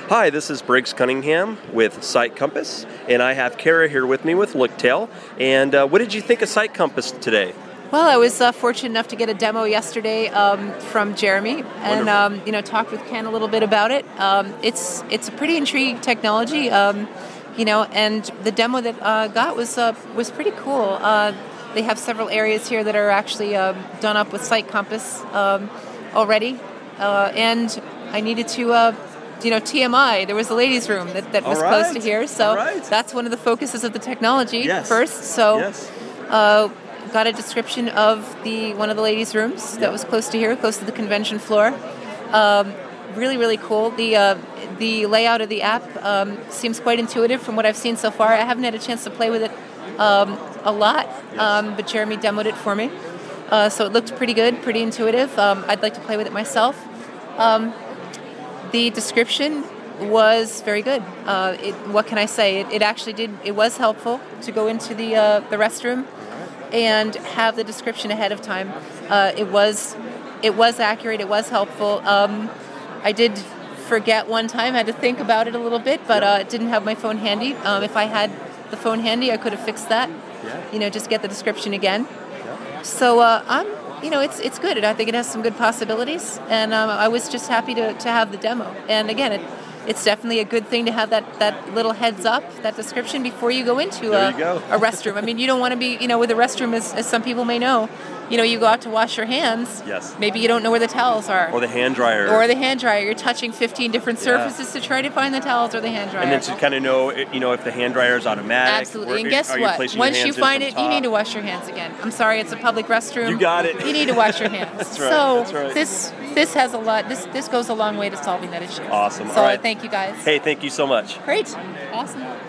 Hi, this is Briggs Cunningham with Sight Compass, and I have Kara here with me with Looktail. And what did you think of Sight Compass today? Well, I was fortunate enough to get a demo yesterday from Jeremy, and talked with Ken a little bit about it. It's a pretty intriguing technology, and the demo that got was pretty cool. They have several areas here that are actually done up with Sight Compass already, and I needed to. TMI, there was a ladies' room that was close to here, so that's one of the focuses of the technology first. So, got a description of one of the ladies' rooms that was close to here, close to the convention floor. Really, really cool. The layout of the app seems quite intuitive from what I've seen so far. I haven't had a chance to play with it a lot, but Jeremy demoed it for me, so it looked pretty good, pretty intuitive. I'd like to play with it myself. The description was very good. What can I say? It actually did. It was helpful to go into the restroom and have the description ahead of time. It was accurate. It was helpful. I did forget one time. I had to think about it a little bit, but didn't have my phone handy. If I had the phone handy, I could have fixed that. Just get the description again. So it's good. I think it has some good possibilities, and I was just happy to have the demo. And again, it's definitely a good thing to have that little heads up, that description before you go into a restroom. I mean, you don't want to be, with a restroom, as some people may know, you go out to wash your hands. Yes. Maybe you don't know where the towels are. Or the hand dryer. You're touching 15 different surfaces to try to find the towels or the hand dryer. And then to kind of know, if the hand dryer is automatic. Absolutely. And guess what? Once you find it, you need to wash your hands again. I'm sorry, it's a public restroom. You got it. You need to wash your hands. That's right. So That's right. this has a lot. This goes a long way to solving that issue. Awesome. So all right. thank you guys. Hey, thank you so much. Great. Awesome.